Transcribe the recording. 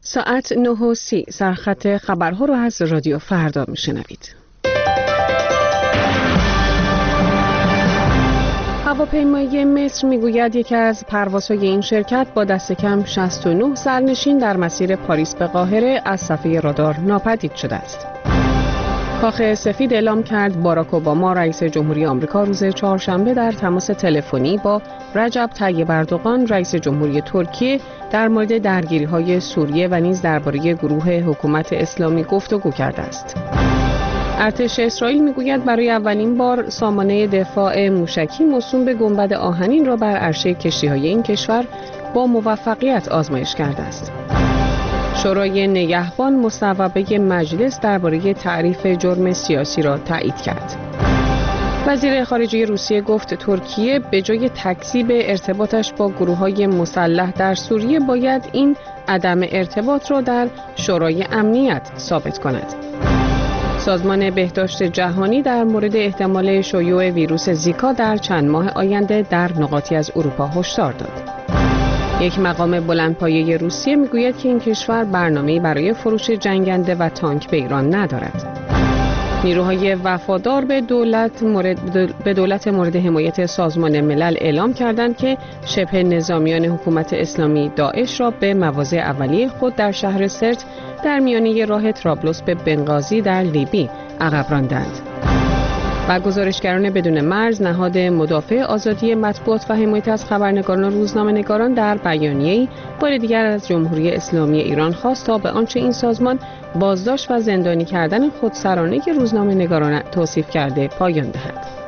ساعت 9:30 سرخط خبرها رو از رادیو فردا میشنوید. هواپیمایی مصر میگوید یکی از پروازهای این شرکت با دست کم 69 سرنشین در مسیر پاریس به قاهره از صفحه رادار ناپدید شده است. کاخ سفید اعلام کرد باراک اوباما رئیس جمهوری آمریکا روز چهارشنبه در تماس تلفنی با رجب طیب اردوغان رئیس جمهوری ترکیه در مورد درگیری‌های سوریه و نیز درباره گروه حکومت اسلامی گفتگو کرده است. ارتش اسرائیل میگوید برای اولین بار سامانه دفاع موشکی موسوم به گنبد آهنین را بر عرشه کشتی‌های این کشور با موفقیت آزمایش کرده است. شورای نگهبان مصوبه مجلس درباره تعریف جرم سیاسی را تایید کرد. وزیر خارجه روسیه گفت ترکیه به جای تکذیب ارتباطش با گروه‌های مسلح در سوریه باید این عدم ارتباط را در شورای امنیت ثابت کند. سازمان بهداشت جهانی در مورد احتمال شیوع ویروس زیکا در چند ماه آینده در نقاطی از اروپا هشدار داد. یک مقام بلندپایه روسیه میگوید که این کشور برنامه‌ای برای فروش جنگنده و تانک به ایران ندارد. نیروهای وفادار به دولت مورد حمایت سازمان ملل اعلام کردند که شبه نظامیان حکومت اسلامی داعش را به مواضع اولیه خود در شهر سرت در میانه راه طرابلس به بنغازی در لیبی عقب راندند. و گزارشگران بدون مرز نهاد مدافع آزادی مطبوعات و حمایت از خبرنگاران و روزنامه‌نگاران در بیانیه‌ای بار دیگر از جمهوری اسلامی ایران خواست تا به آنچه این سازمان بازداشت و زندانی کردن خودسرانه روزنامه‌نگاران توصیف کرده پایان دهد.